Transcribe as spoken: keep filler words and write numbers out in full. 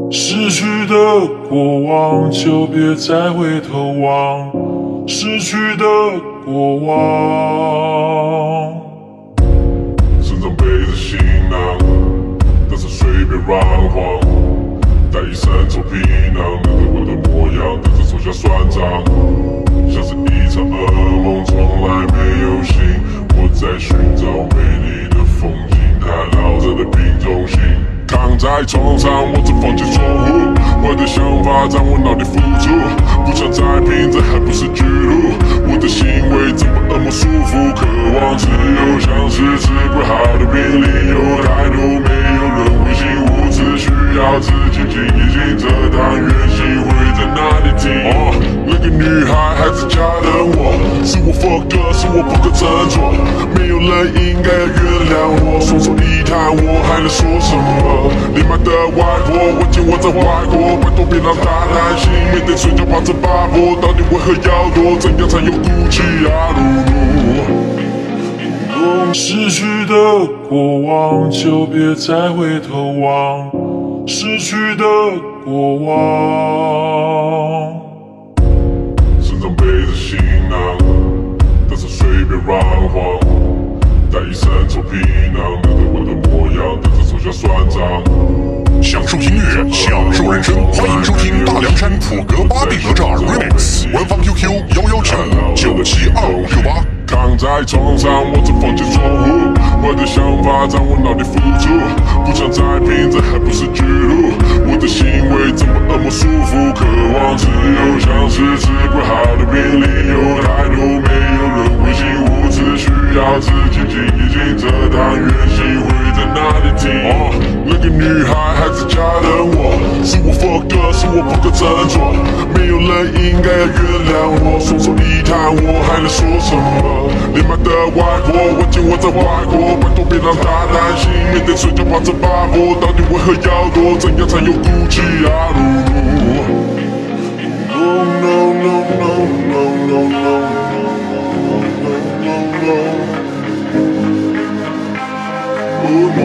逝去的过往，就别再回头望。逝去的过往， 身上背着行囊，但是随便乱晃。带一身臭皮囊，认着我的模样，等着手下算账。像是一场噩梦，从来没有醒。我在寻找美丽的风景，太老着的瓶中信。躺在床上，我正放弃错误，我的想法在我脑里浮出，不想再拼，这还不是巨鹿。我的行为怎么那么舒服？渴望自由，像是治不好的病，理由太多，没有人会信，无知需要自己静一静，这趟远行会在哪里停？哦，那个女孩还在家等我，是我 fuck up， 是我不可斟酌，没有人应该要原谅我，双手一摊，我还能说什么？你妈的外婆，我见我在外国，拜托别让她担心，面对睡觉抱着八婆，到底为何要躲？怎样才有骨气啊？噜噜。 逝去的过往，就别再回头望。逝去的过往， 身上背着行囊，但是随便乱晃。带一身臭皮囊，认着我的模样，等着手下算账。 享受音乐，享受人生，欢迎收听大凉山普格巴比哪吒 Remix， 官方 Q Q 幺幺七五九七二五六八。 躺在床上，我正放弃错误，我的想法在我脑里浮出，不想再拼，这还不是巨鹿。我的行为怎么那么舒服？渴望自由，像是治不好的病，理由太多，没有人会信，无知需要自己静一静，这趟远行会在哪里停？哦，那个女孩还在家等我，是我 fuck up， 是我不可斟酌，没有人应该要原谅我，双手一摊，我还能说什么？你妈的外婆，我见我在外国，拜托别让她担心，面对睡觉抱着八婆，到底为何要躲？怎样才有骨气啊？噜噜。No no no no no no no no no no no no